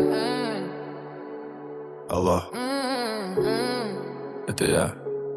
Алло, это я.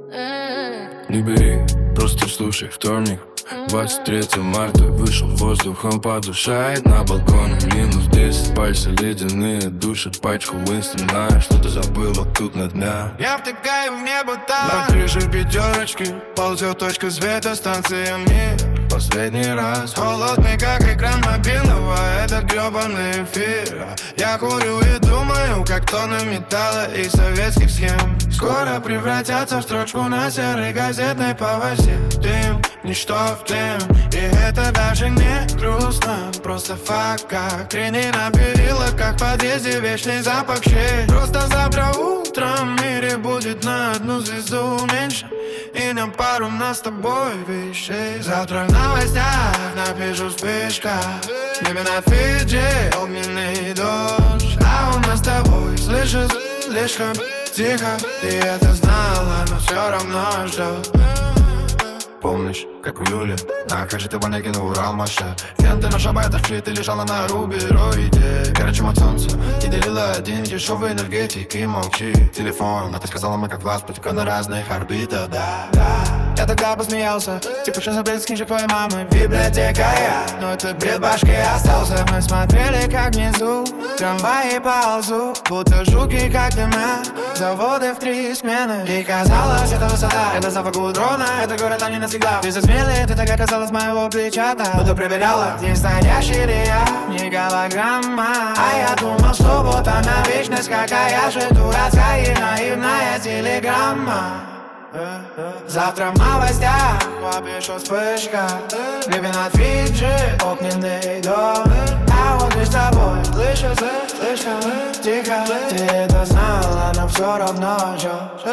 Не бери, просто слушай. Вторник, 23 марта. Вышел воздухом, подушает на балконе. Минус 10, пальцы ледяные душат пачку Winston. Знаю, что ты забыла тут на дня. Я втыкаю в небо так. На крыше пятерочки ползет точка света, станция мир. Последний раз холодный, как экран мобильного. Это гребаный эфир. Я курю и думаю, как тонны металла и советских схем скоро превратятся в строчку на серой газетной полосе. Дым, ничто в дым, и это даже не грустно. Просто факт, как трени на перилах, как в подъезде вечный запах щей. Просто завтра утром в мире будет на одну звезду меньше, и на пару нас с тобой вещей. Завтра в новостях напишу вспышка. В небе на Фиджи огненный дождь, а у нас с тобой, слышишь, слишком тихо. Ты это знала, но все равно ждет. Помнишь, как в июле, как же ты баняки на Урал Маша. Фенты на шабайтах, ты лежала на рубероиде. Горячим от солнца, и делила один дешевый энергетик. И молчи, телефон, а ты сказала, мы как власть, потекла на разных орбитах. Да. Я тогда посмеялся, типа сейчас бред с книжек твоей мамы. Библиотека я, но этот бред в башке остался. Мы смотрели, как внизу трамваи ползут, будто жуки, как дыма, заводы в 3 смены. И казалось, это высота, это запах гудрона, это город, а не навсегда. Ты засмелый, ты так оказалась моего плеча. Будто проверяла, не настоящий ли я, не голограмма. А я думал, что вот она вечность, какая же дурацкая и наивная телеграмма. Завтра в новостях напишу вспышка. В небе над Фиджи огненный дом, а вот мы с тобой, слышишь, слишком тихо. Ты это знала, но все равно ждешь.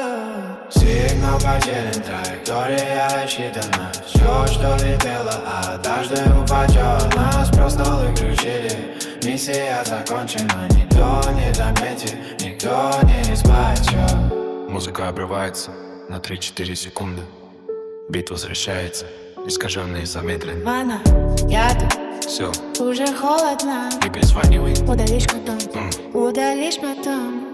Сигнал потерян, траектория рассчитана. Все, что летело, однажды упадет. Нас просто выключили, миссия закончена. Никто не заметит, никто не спасет. Музыка обрывается на 3-4 секунды. Бит возвращается, искаженный и замедлен. Ванна, я тут. Все, Уже холодно. не перезванивай. Удалишь потом, удалишь потом.